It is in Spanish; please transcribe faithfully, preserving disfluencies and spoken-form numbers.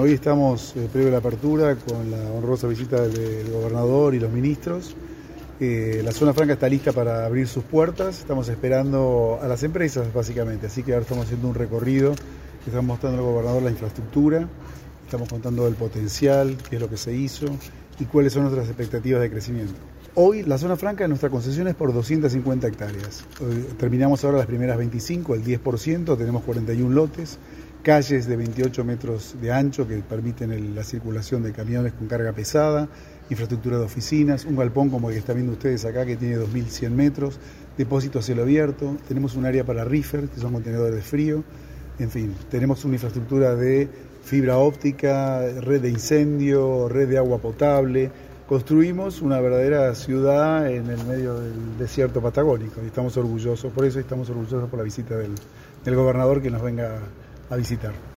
hoy estamos, eh, previo a la apertura, con la honrosa visita del, del gobernador y los ministros. Eh, la zona franca está lista para abrir sus puertas, estamos esperando a las empresas básicamente, así que ahora estamos haciendo un recorrido, estamos mostrando al gobernador la infraestructura, estamos contando el potencial, qué es lo que se hizo y cuáles son nuestras expectativas de crecimiento. Hoy la zona franca de nuestra concesión es por doscientas cincuenta hectáreas. Hoy, terminamos ahora las primeras veinticinco, el diez por ciento, tenemos cuarenta y un lotes, calles de veintiocho metros de ancho que permiten el, la circulación de camiones con carga pesada, infraestructura de oficinas, un galpón como el que están viendo ustedes acá que tiene dos mil cien metros, depósito a cielo abierto, tenemos un área para reefer, que son contenedores de frío, en fin, tenemos una infraestructura de fibra óptica, red de incendio, red de agua potable. Construimos una verdadera ciudad en el medio del desierto patagónico y estamos orgullosos, por eso estamos orgullosos por la visita del, del gobernador que nos venga a visitar.